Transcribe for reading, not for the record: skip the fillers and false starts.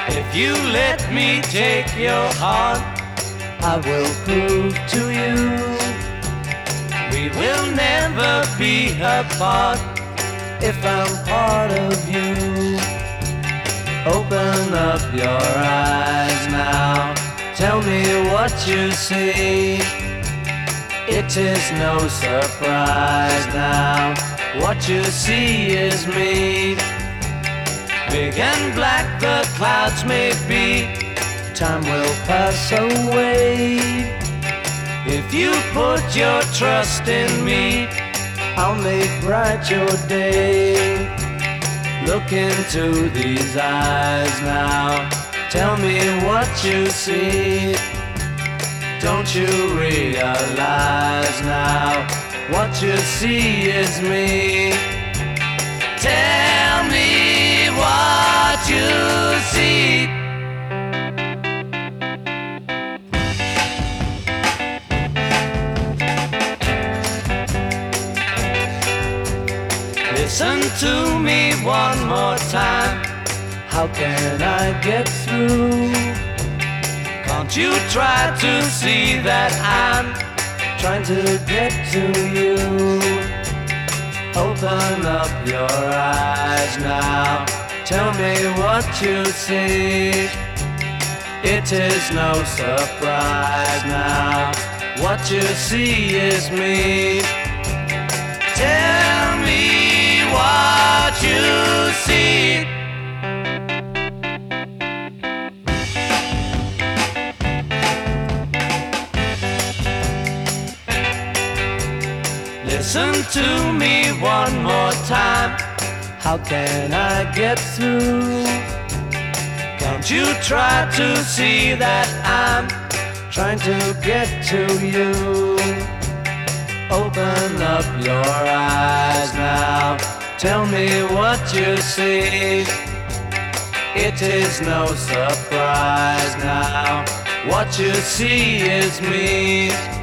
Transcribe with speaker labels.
Speaker 1: If you let me take your heart,
Speaker 2: I will prove to you
Speaker 1: we will never be apart.
Speaker 2: if I'm part of you.
Speaker 1: Open up your eyes now, tell me what you see. It is no surprise now, what you see is me. Big and black the clouds may be,
Speaker 2: Time will pass away.
Speaker 1: if you put your trust in me,
Speaker 2: I'll make bright your day.
Speaker 1: look into these eyes now, tell me what you see. Don't you realize now, what you see is me? Tell me what you see. Listen to me one more time.
Speaker 2: How can I get through?
Speaker 1: Can't you try to see that I'm
Speaker 2: Trying to get to you.
Speaker 1: Open up your eyes now, tell me what you see. It is no surprise now, what you see is me. Tell me what you see. Listen to me one more time.
Speaker 2: How can I get through?
Speaker 1: Can't you try to see that I'm
Speaker 2: Trying to get to you.
Speaker 1: Open up your eyes now, tell me what you see. It is no surprise now, what you see is me.